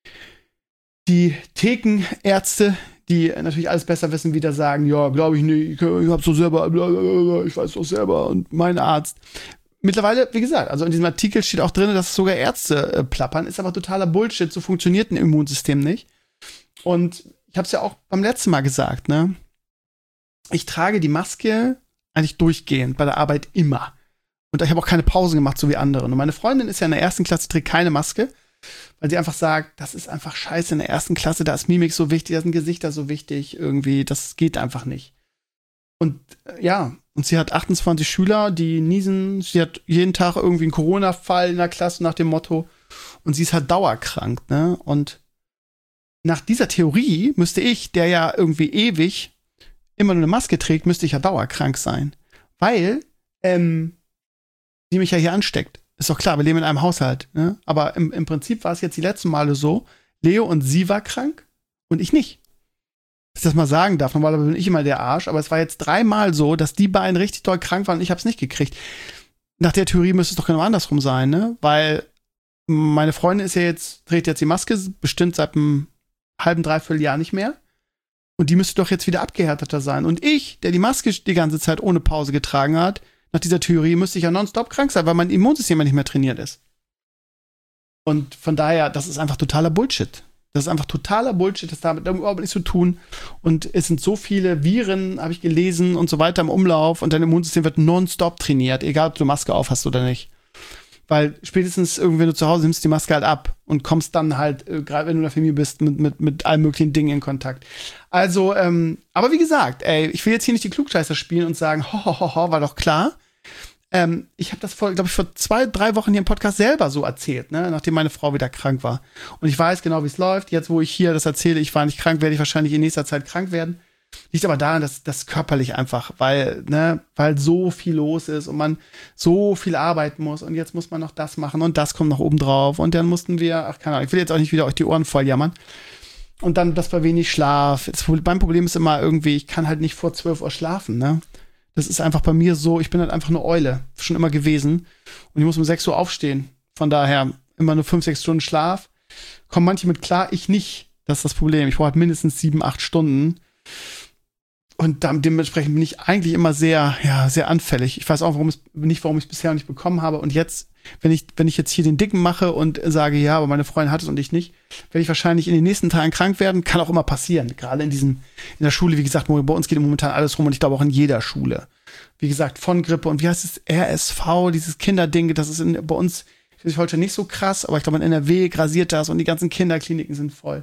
die Thekenärzte, die natürlich alles besser wissen, wieder sagen, ja, glaube ich nicht, ich, ich hab's doch selber, ich weiß doch selber und mein Arzt. Mittlerweile, wie gesagt, also in diesem Artikel steht auch drin, dass sogar Ärzte äh, plappern, ist aber totaler Bullshit, so funktioniert ein Immunsystem nicht. Und ich hab's ja auch beim letzten Mal gesagt, ne? Ich trage die Maske eigentlich durchgehend bei der Arbeit immer. Und ich habe auch keine Pausen gemacht, so wie andere. Und meine Freundin ist ja in der ersten Klasse, trägt keine Maske, weil sie einfach sagt, das ist einfach scheiße in der ersten Klasse, da ist Mimik so wichtig, da sind Gesichter so wichtig, irgendwie, das geht einfach nicht. Und äh, ja, und sie hat achtundzwanzig Schüler, die niesen, sie hat jeden Tag irgendwie einen Corona-Fall in der Klasse nach dem Motto. Und sie ist halt dauerkrank, ne? Und nach dieser Theorie müsste ich, der ja irgendwie ewig immer nur eine Maske trägt, müsste ich ja dauerkrank sein. Weil, ähm, die mich ja hier ansteckt. Ist doch klar, wir leben in einem Haushalt, ne? Aber im, im Prinzip war es jetzt die letzten Male so, Leo und sie war krank und ich nicht. Dass ich das mal sagen darf. Normalerweise bin ich immer der Arsch, aber es war jetzt dreimal so, dass die beiden richtig doll krank waren und ich hab's nicht gekriegt. Nach der Theorie müsste es doch genau andersrum sein, ne? Weil meine Freundin ist ja jetzt, trägt jetzt die Maske bestimmt seit einem halben, dreiviertel Jahr nicht mehr. Und die müsste doch jetzt wieder abgehärteter sein. Und ich, der die Maske die ganze Zeit ohne Pause getragen hat, nach dieser Theorie müsste ich ja nonstop krank sein, weil mein Immunsystem ja nicht mehr trainiert ist. Und von daher, das ist einfach totaler Bullshit. Das ist einfach totaler Bullshit, das hat damit überhaupt nichts zu tun. Und es sind so viele Viren, habe ich gelesen, und so weiter im Umlauf. Und dein Immunsystem wird nonstop trainiert, egal ob du Maske auf hast oder nicht. Weil spätestens irgendwie, wenn du zu Hause nimmst, die Maske halt ab und kommst dann halt, äh, gerade wenn du in der Familie bist, mit, mit, mit allen möglichen Dingen in Kontakt. Also, ähm, aber wie gesagt, ey, ich will jetzt hier nicht die Klugscheißer spielen und sagen, ho, ho, ho, ho, war doch klar. Ähm, ich habe das vor, glaube ich, vor zwei, drei Wochen hier im Podcast selber so erzählt, ne, nachdem meine Frau wieder krank war. Und ich weiß genau, wie es läuft. Jetzt, wo ich hier das erzähle, ich war nicht krank, werde ich wahrscheinlich in nächster Zeit krank werden. Liegt aber daran, dass das körperlich einfach, weil, ne, weil so viel los ist und man so viel arbeiten muss und jetzt muss man noch das machen und das kommt noch oben drauf und dann mussten wir, ach keine Ahnung, ich will jetzt auch nicht wieder euch die Ohren voll jammern. Und dann das bei wenig Schlaf. Das, mein Problem ist immer irgendwie, ich kann halt nicht vor zwölf Uhr schlafen, ne? Das ist einfach bei mir so, ich bin halt einfach eine Eule, schon immer gewesen. Und ich muss um sechs Uhr aufstehen. Von daher immer nur fünf, sechs Stunden Schlaf. Kommen manche mit klar, ich nicht. Das ist das Problem. Ich brauche halt mindestens sieben, acht Stunden. Und dann, dementsprechend bin ich eigentlich immer sehr, ja, sehr anfällig. Ich weiß auch warum es, nicht, warum ich es bisher noch nicht bekommen habe. Und jetzt, wenn ich, wenn ich jetzt hier den Dicken mache und sage, ja, aber meine Freundin hat es und ich nicht, werde ich wahrscheinlich in den nächsten Tagen krank werden. Kann auch immer passieren. Gerade in diesem, in der Schule, wie gesagt, bei uns geht momentan alles rum und ich glaube auch in jeder Schule. Wie gesagt, von Grippe und wie heißt es, R S V, dieses Kinderding, das ist in, bei uns, ist heute nicht so krass, aber ich glaube in N R W grasiert das und die ganzen Kinderkliniken sind voll.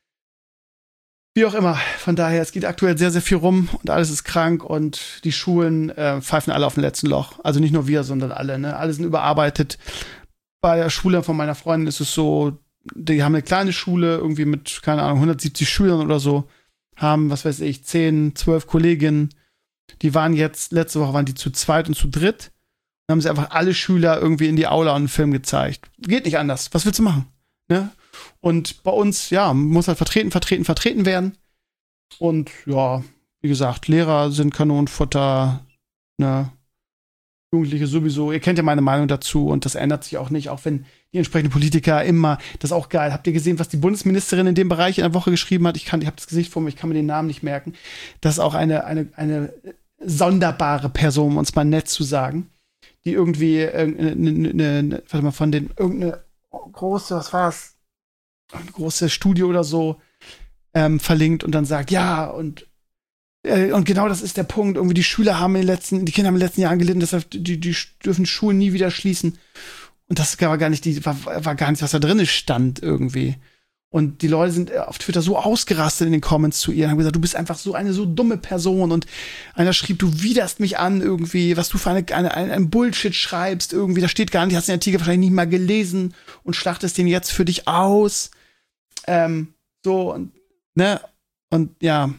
Wie auch immer, von daher, es geht aktuell sehr, sehr viel rum und alles ist krank und die Schulen äh, pfeifen alle auf dem letzten Loch. Also nicht nur wir, sondern alle, ne? Alle sind überarbeitet. Bei der Schule von meiner Freundin ist es so, die haben eine kleine Schule, irgendwie mit, keine Ahnung, hundertsiebzig Schülern oder so, haben, was weiß ich, zehn, zwölf Kolleginnen. Die waren jetzt, letzte Woche waren die zu zweit und zu dritt. Dann haben sie einfach alle Schüler irgendwie in die Aula und einen Film gezeigt. Geht nicht anders. Was willst du machen? Ne? Und bei uns, ja, muss halt vertreten, vertreten, vertreten werden. Und ja, wie gesagt, Lehrer sind Kanonenfutter, ne? Jugendliche sowieso. Ihr kennt ja meine Meinung dazu und das ändert sich auch nicht, auch wenn die entsprechenden Politiker immer, das ist auch geil. Habt ihr gesehen, was die Bundesministerin in dem Bereich in der Woche geschrieben hat? Ich kann, ich habe das Gesicht vor mir, ich kann mir den Namen nicht merken. Das ist auch eine, eine, eine sonderbare Person, um uns mal nett zu sagen, die irgendwie, äh, ne, ne, ne, warte mal, von den, irgendeine große, was war's? Eine große Studie oder so ähm, verlinkt und dann sagt, ja, und äh, und genau das ist der Punkt. Irgendwie die Schüler haben in den letzten, die Kinder haben in den letzten Jahren gelitten, deshalb die, die dürfen Schulen nie wieder schließen. Und das war gar nicht, die, war, war gar nicht, was da drin stand irgendwie. Und die Leute sind auf Twitter so ausgerastet in den Comments zu ihr und haben gesagt, du bist einfach so eine so dumme Person. Und einer schrieb, du widerst mich an irgendwie, was du für eine, eine, eine, ein Bullshit schreibst irgendwie. Da steht gar nicht, hast den Artikel wahrscheinlich nicht mal gelesen und schlachtest den jetzt für dich aus. Ähm, so, und, ne, und ja,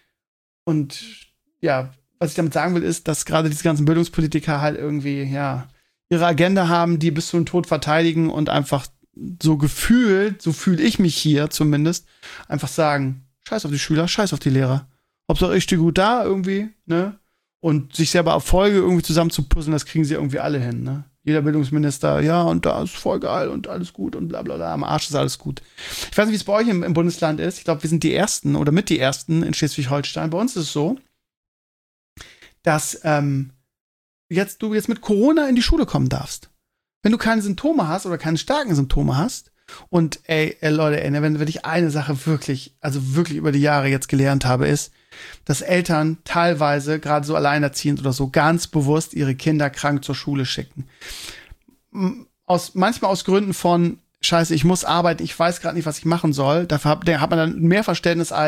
und ja, was ich damit sagen will, ist, dass gerade diese ganzen Bildungspolitiker halt irgendwie, ja, ihre Agenda haben, die bis zum Tod verteidigen und einfach so gefühlt, so fühle ich mich hier zumindest, einfach sagen, scheiß auf die Schüler, scheiß auf die Lehrer. Hauptsache ich stehe gut da irgendwie, ne? Und sich selber Erfolge irgendwie zusammen zu puzzeln, das kriegen sie irgendwie alle hin, ne? Jeder Bildungsminister, ja, und da ist voll geil und alles gut und bla bla bla, am Arsch ist alles gut. Ich weiß nicht, wie es bei euch im, im Bundesland ist. Ich glaube, wir sind die Ersten oder mit die Ersten in Schleswig-Holstein. Bei uns ist es so, dass ähm, jetzt du jetzt mit Corona in die Schule kommen darfst. Wenn du keine Symptome hast oder keine starken Symptome hast und ey, ey Leute, ey, wenn, wenn ich eine Sache wirklich, also wirklich über die Jahre jetzt gelernt habe, ist, dass Eltern teilweise, gerade so alleinerziehend oder so, ganz bewusst ihre Kinder krank zur Schule schicken. Aus, manchmal aus Gründen von, scheiße, ich muss arbeiten, ich weiß gerade nicht, was ich machen soll. Dafür hat, hat man dann mehr Verständnis als,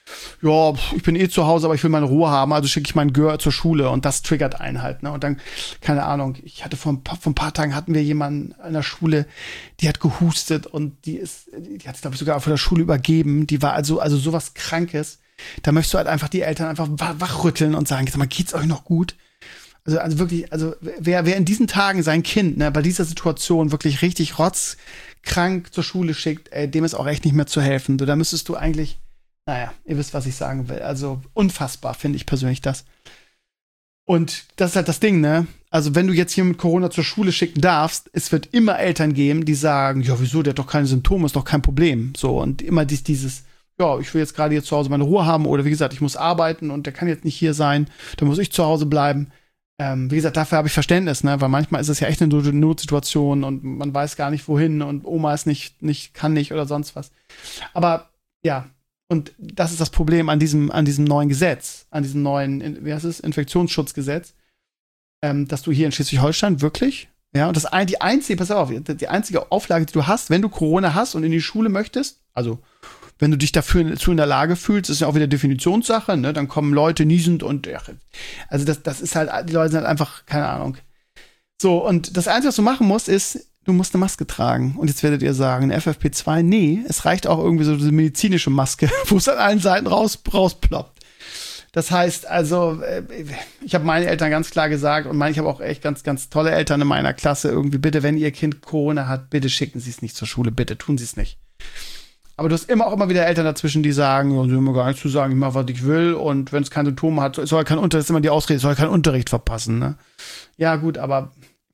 ja, ich bin eh zu Hause, aber ich will meine Ruhe haben, also schicke ich meinen Gör zur Schule und das triggert einen halt, ne? Und dann, keine Ahnung, ich hatte vor ein paar, vor ein paar Tagen hatten wir jemanden in der Schule, die hat gehustet und die ist, die hat es, glaube ich, sogar von der Schule übergeben, die war also, also sowas Krankes. Da möchtest du halt einfach die Eltern einfach wachrütteln und sagen, sag mal, geht's euch noch gut? Also, also wirklich, also wer, wer in diesen Tagen sein Kind, ne, bei dieser Situation wirklich richtig rotzkrank zur Schule schickt, ey, dem ist auch echt nicht mehr zu helfen. So, da müsstest du eigentlich, naja, ihr wisst, was ich sagen will. Also unfassbar finde ich persönlich das. Und das ist halt das Ding, ne? Also wenn du jetzt hier mit Corona zur Schule schicken darfst, es wird immer Eltern geben, die sagen, ja, wieso, der hat doch keine Symptome, ist doch kein Problem. So, und immer dies, dieses, ja, ich will jetzt gerade hier zu Hause meine Ruhe haben oder wie gesagt, ich muss arbeiten und der kann jetzt nicht hier sein, dann muss ich zu Hause bleiben. Ähm, wie gesagt, dafür habe ich Verständnis, ne, weil manchmal ist es ja echt eine Notsituation und man weiß gar nicht wohin und Oma ist nicht, nicht, kann nicht oder sonst was. Aber ja, und das ist das Problem an diesem, an diesem neuen Gesetz, an diesem neuen, wie heißt es, Infektionsschutzgesetz, ähm, dass du hier in Schleswig-Holstein wirklich, ja, und das ein, die einzige, pass auf, die einzige Auflage, die du hast, wenn du Corona hast und in die Schule möchtest, also wenn du dich dafür zu in der Lage fühlst, ist ja auch wieder Definitionssache, ne? Dann kommen Leute niesend und ja, also das, das ist halt, die Leute sind halt einfach, keine Ahnung. So, und das Einzige, was du machen musst, ist, du musst eine Maske tragen. Und jetzt werdet ihr sagen, eine F F P zwei, nee, es reicht auch irgendwie so diese medizinische Maske, wo es an allen Seiten raus, rausploppt. Das heißt, also, ich habe meinen Eltern ganz klar gesagt und ich habe auch echt ganz, ganz tolle Eltern in meiner Klasse irgendwie, bitte, wenn ihr Kind Corona hat, bitte schicken Sie es nicht zur Schule, bitte tun Sie es nicht. Aber du hast immer auch immer wieder Eltern dazwischen, die sagen, ja, sie haben mir gar nichts zu sagen, ich mache, was ich will. Und wenn es keine Symptome hat, soll kein Unterricht, das ist immer die Ausrede, soll keinen Unterricht verpassen, ne? Ja, gut, aber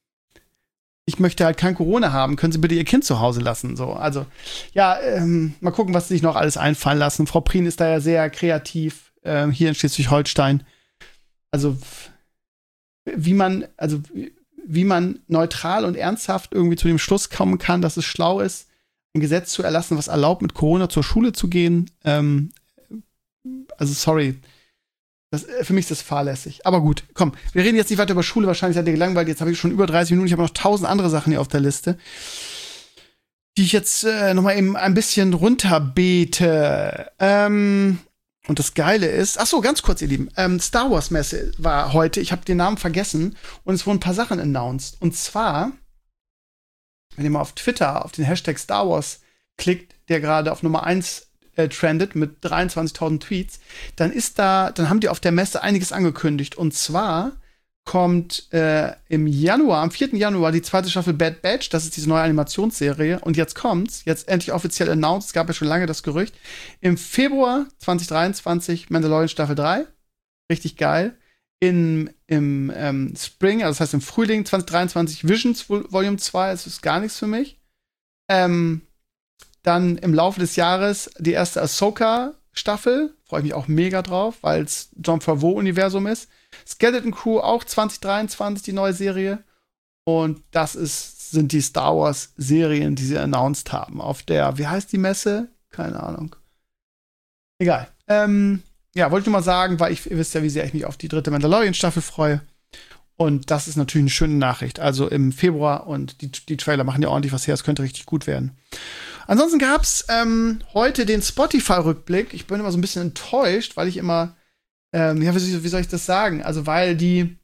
ich möchte halt kein Corona haben. Können Sie bitte Ihr Kind zu Hause lassen? So, also, ja, ähm, mal gucken, was Sie sich noch alles einfallen lassen. Frau Prien ist da ja sehr kreativ, ähm, hier in Schleswig-Holstein. Also, wie man, also, wie man neutral und ernsthaft irgendwie zu dem Schluss kommen kann, dass es schlau ist, ein Gesetz zu erlassen, was erlaubt, mit Corona zur Schule zu gehen. Ähm, also, sorry. Das, für mich ist das fahrlässig. Aber gut, komm, wir reden jetzt nicht weiter über Schule. Wahrscheinlich seid ihr gelangweilt. Jetzt habe ich schon über dreißig Minuten. Ich habe noch tausend andere Sachen hier auf der Liste, die ich jetzt äh, noch mal eben ein bisschen runterbete. Ähm, und das Geile ist, ach so, ganz kurz, ihr Lieben. Ähm, Star Wars Messe war heute. Ich habe den Namen vergessen und es wurden ein paar Sachen announced. Und zwar, wenn ihr mal auf Twitter auf den Hashtag Star Wars klickt, der gerade auf Nummer eins äh, trendet mit dreiundzwanzigtausend Tweets, dann ist da, dann haben die auf der Messe einiges angekündigt. Und zwar kommt äh, im Januar, am vierten Januar, die zweite Staffel Bad Batch. Das ist diese neue Animationsserie. Und jetzt kommt's, jetzt endlich offiziell announced. Es gab ja schon lange das Gerücht. Im Februar zwanzig dreiundzwanzig Mandalorian Staffel drei. Richtig geil. In, im ähm, Spring, also das heißt im Frühling zwanzig dreiundzwanzig Visions Volume zwei, das ist gar nichts für mich. Ähm, dann im Laufe des Jahres die erste Ahsoka-Staffel, freue ich mich auch mega drauf, weil es Jon Favreau-Universum ist. Skeleton Crew auch zwanzig dreiundzwanzig, die neue Serie. Und das ist, sind die Star Wars-Serien, die sie announced haben. Auf der, wie heißt die Messe? Keine Ahnung. Egal. Ähm, Ja, wollte ich nur mal sagen, weil ich, ihr wisst ja, wie sehr ich mich auf die dritte Mandalorian-Staffel freue. Und das ist natürlich eine schöne Nachricht. Also im Februar und die, die Trailer machen ja ordentlich was her. Es könnte richtig gut werden. Ansonsten gab's ähm, heute den Spotify-Rückblick. Ich bin immer so ein bisschen enttäuscht, weil ich immer, ähm, ja, wie, wie soll ich das sagen? Also weil die,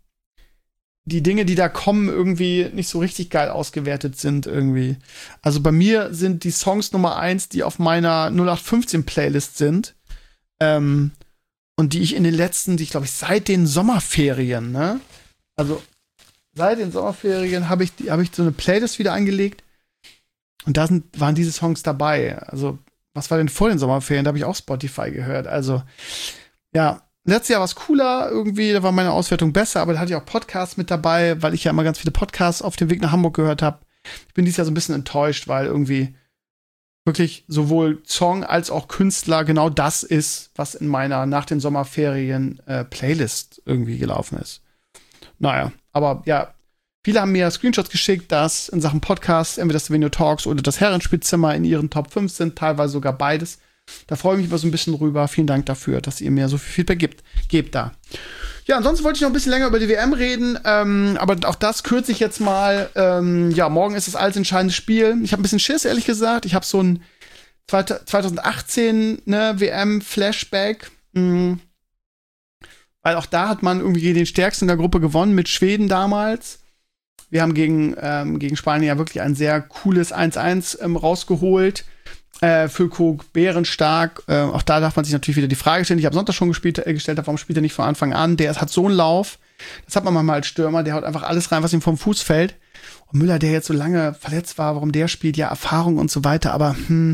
die Dinge, die da kommen, irgendwie nicht so richtig geil ausgewertet sind irgendwie. Also bei mir sind die Songs Nummer eins, die auf meiner null acht fünfzehn Playlist sind. Ähm, Und die ich in den letzten, die ich glaube ich seit den Sommerferien, ne? Also seit den Sommerferien habe ich, hab ich so eine Playlist wieder angelegt. Und da sind, waren diese Songs dabei. Also, was war denn vor den Sommerferien? Da habe ich auch Spotify gehört. Also, ja, letztes Jahr war es cooler irgendwie, da war meine Auswertung besser, aber da hatte ich auch Podcasts mit dabei, weil ich ja immer ganz viele Podcasts auf dem Weg nach Hamburg gehört habe. Ich bin dieses Jahr so ein bisschen enttäuscht, weil irgendwie wirklich sowohl Song als auch Künstler genau das ist, was in meiner nach den Sommerferien äh, Playlist irgendwie gelaufen ist. Naja, aber ja, viele haben mir Screenshots geschickt, dass in Sachen Podcasts entweder das Venue Talks oder das Herrenspielzimmer in ihren Top fünf sind, teilweise sogar beides. Da freue ich mich immer so ein bisschen drüber. Vielen Dank dafür, dass ihr mir so viel Feedback gebt. Gebt da. Ja, ansonsten wollte ich noch ein bisschen länger über die W M reden, ähm, aber auch das kürze ich jetzt mal. Ähm, ja, morgen ist das alles entscheidende Spiel. Ich habe ein bisschen Schiss, ehrlich gesagt. Ich habe so ein zwanzig achtzehn, ne, W M-Flashback. Mhm. Weil auch da hat man irgendwie den Stärksten in der Gruppe gewonnen mit Schweden damals. Wir haben gegen, ähm, gegen Spanien ja wirklich ein sehr cooles eins eins ähm, rausgeholt. Äh, Füllkrug, bärenstark. Äh, auch da darf man sich natürlich wieder die Frage stellen, ich habe Sonntag schon gespielt, äh, gestellt, warum spielt er nicht von Anfang an? Der ist, hat so einen Lauf. Das hat man manchmal als Stürmer, der haut einfach alles rein, was ihm vom Fuß fällt. Und Müller, der jetzt so lange verletzt war, warum der spielt, ja, Erfahrung und so weiter. Aber, hm,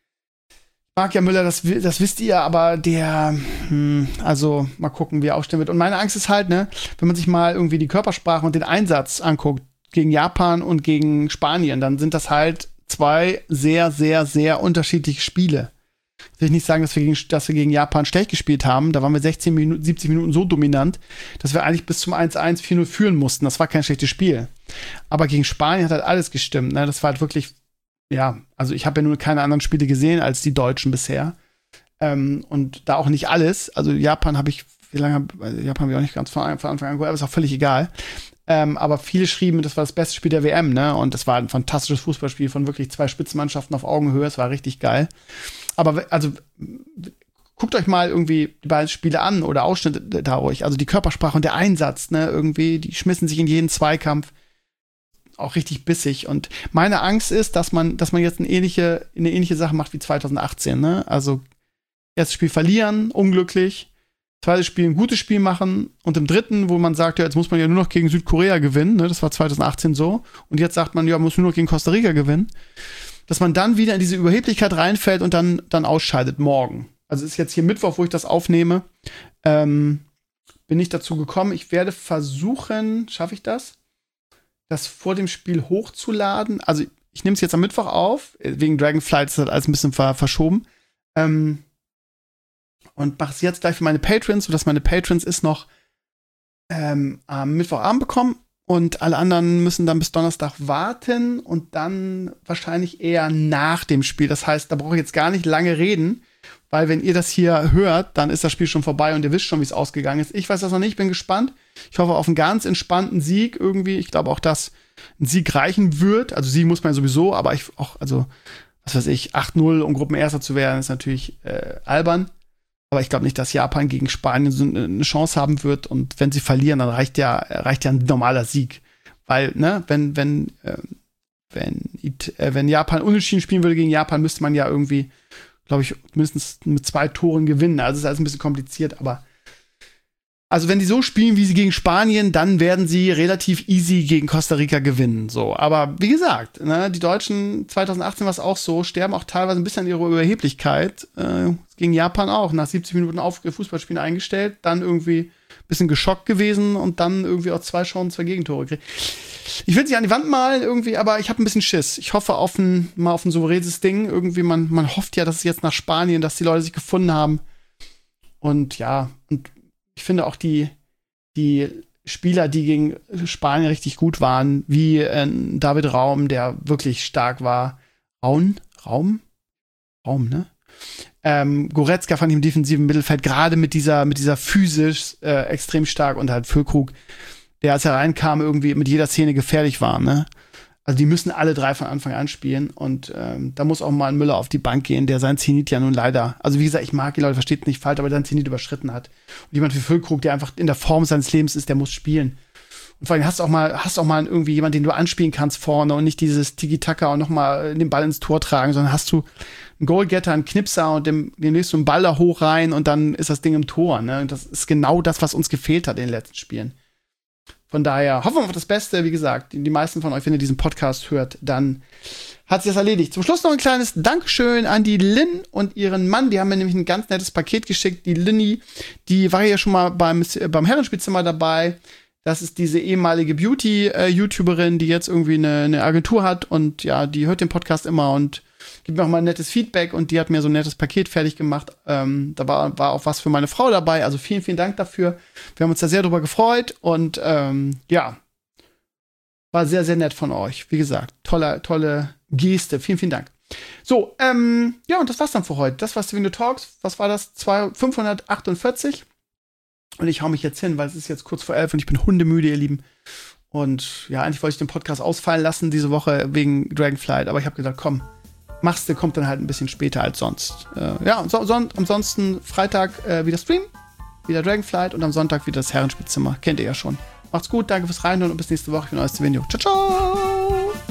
mag ja Müller, das, das wisst ihr, aber der, hm, also mal gucken, wie er aufstehen wird. Und meine Angst ist halt, ne, wenn man sich mal irgendwie die Körpersprache und den Einsatz anguckt, gegen Japan und gegen Spanien, dann sind das halt zwei sehr, sehr, sehr unterschiedliche Spiele. Ich will nicht sagen, dass wir, gegen, dass wir gegen Japan schlecht gespielt haben. Da waren wir sechzehn Minuten, siebzig Minuten so dominant, dass wir eigentlich bis zum eins eins vier null führen mussten. Das war kein schlechtes Spiel. Aber gegen Spanien hat halt alles gestimmt. Ne? Das war halt wirklich, ja, also ich habe ja nur keine anderen Spiele gesehen als die Deutschen bisher. Ähm, und da auch nicht alles. Also Japan habe ich, wie lange, Japan habe ich auch nicht ganz von, von Anfang an geguckt, aber ist auch völlig egal. Ähm, aber viele schrieben, das war das beste Spiel der W M, ne? Und das war ein fantastisches Fußballspiel von wirklich zwei Spitzenmannschaften auf Augenhöhe. Es war richtig geil. Aber also guckt euch mal irgendwie die beiden Spiele an oder Ausschnitte da ruhig. Also die Körpersprache und der Einsatz, ne? Irgendwie, die schmissen sich in jeden Zweikampf. Auch richtig bissig. Und meine Angst ist, dass man, dass man jetzt eine ähnliche, eine ähnliche Sache macht wie zwanzig achtzehn, ne? Also erstes Spiel verlieren, unglücklich. Zweites Spiel ein gutes Spiel machen und im dritten, wo man sagt, ja, jetzt muss man ja nur noch gegen Südkorea gewinnen, ne, das war zwanzig achtzehn so, und jetzt sagt man, ja, man muss nur noch gegen Costa Rica gewinnen, dass man dann wieder in diese Überheblichkeit reinfällt und dann, dann ausscheidet morgen. Also ist jetzt hier Mittwoch, wo ich das aufnehme, ähm, bin ich dazu gekommen, ich werde versuchen, schaffe ich das, das vor dem Spiel hochzuladen, also ich nehme es jetzt am Mittwoch auf, wegen Dragonflight ist das alles ein bisschen ver- verschoben, ähm, und mache es jetzt gleich für meine Patrons, sodass meine Patrons es noch ähm, am Mittwochabend bekommen und alle anderen müssen dann bis Donnerstag warten und dann wahrscheinlich eher nach dem Spiel. Das heißt, da brauche ich jetzt gar nicht lange reden, weil wenn ihr das hier hört, dann ist das Spiel schon vorbei und ihr wisst schon, wie es ausgegangen ist. Ich weiß das noch nicht, bin gespannt. Ich hoffe auf einen ganz entspannten Sieg irgendwie. Ich glaube auch, dass ein Sieg reichen wird. Also Sieg muss man sowieso, aber ich auch, also was weiß ich, acht null, um Gruppenerster zu werden, ist natürlich äh, albern. Aber ich glaube nicht, dass Japan gegen Spanien so eine Chance haben wird. Und wenn sie verlieren, dann reicht ja, reicht ja ein normaler Sieg. Weil, ne, wenn, wenn, äh, wenn, äh, wenn Japan unentschieden spielen würde gegen Japan, müsste man ja irgendwie, glaube ich, mindestens mit zwei Toren gewinnen. Also es ist alles ein bisschen kompliziert, aber also wenn die so spielen, wie sie gegen Spanien, dann werden sie relativ easy gegen Costa Rica gewinnen. So, aber wie gesagt, ne, die Deutschen zwanzig achtzehn war es auch so, sterben auch teilweise ein bisschen an ihrer Überheblichkeit. Äh, gegen Japan auch, nach siebzig Minuten auf Fußballspielen eingestellt, dann irgendwie ein bisschen geschockt gewesen und dann irgendwie auch zwei Chancen, zwei Gegentore gekriegt. Ich will sie an die Wand malen irgendwie, aber ich habe ein bisschen Schiss. Ich hoffe auf ein, mal auf ein souveränes Ding. Irgendwie, man, man hofft ja, dass es jetzt nach Spanien, dass die Leute sich gefunden haben. Und ja, und ich finde auch die, die Spieler, die gegen Spanien richtig gut waren, wie äh, David Raum, der wirklich stark war. Raum? Raum? Raum, ne? Ähm, Goretzka fand ich im defensiven Mittelfeld gerade mit dieser, mit dieser physisch äh, extrem stark und halt Füllkrug, der als er reinkam irgendwie mit jeder Szene gefährlich war, ne? Also die müssen alle drei von Anfang an spielen und ähm, da muss auch mal ein Müller auf die Bank gehen, der sein Zenit ja nun leider, also wie gesagt, ich mag die Leute, versteht nicht falsch, aber sein Zenit überschritten hat. Und jemand wie Füllkrug, der einfach in der Form seines Lebens ist, der muss spielen. Und vor allem hast du auch mal, hast auch mal irgendwie jemanden, den du anspielen kannst vorne und nicht dieses Tiki-Taka und nochmal den Ball ins Tor tragen, sondern hast du einen Goalgetter, einen Knipser und dem, dem legst du einen Ball da hoch rein und dann ist das Ding im Tor, ne? Und das ist genau das, was uns gefehlt hat in den letzten Spielen. Von daher hoffen wir auf das Beste. Wie gesagt, die meisten von euch, wenn ihr diesen Podcast hört, dann hat sich das erledigt. Zum Schluss noch ein kleines Dankeschön an die Lynn und ihren Mann. Die haben mir nämlich ein ganz nettes Paket geschickt. Die Linny, die war ja schon mal beim, beim Herrenspielzimmer dabei. Das ist diese ehemalige Beauty-YouTuberin, die jetzt irgendwie eine, eine Agentur hat. Und ja, die hört den Podcast immer und gibt mir auch mal ein nettes Feedback. Und die hat mir so ein nettes Paket fertig gemacht. Ähm, da war, war auch was für meine Frau dabei. Also vielen, vielen Dank dafür. Wir haben uns da sehr drüber gefreut. Und ähm, ja, war sehr, sehr nett von euch. Wie gesagt, tolle, tolle Geste. Vielen, vielen Dank. So, ähm, ja, und das war's dann für heute. Das war Steven Talks. Was war das? fünfhundertachtundvierzig. Und ich hau mich jetzt hin, weil es ist jetzt kurz vor elf und ich bin hundemüde, ihr Lieben. Und ja, eigentlich wollte ich den Podcast ausfallen lassen diese Woche wegen Dragonflight. Aber ich habe gedacht, komm, machst du, kommt dann halt ein bisschen später als sonst. Äh, ja, und so, so, ansonsten Freitag äh, wieder Stream, wieder Dragonflight und am Sonntag wieder das Herrenspielzimmer. Kennt ihr ja schon. Macht's gut, danke fürs Reinhören und bis nächste Woche. Ich bin euer Svenjo. Ciao, ciao!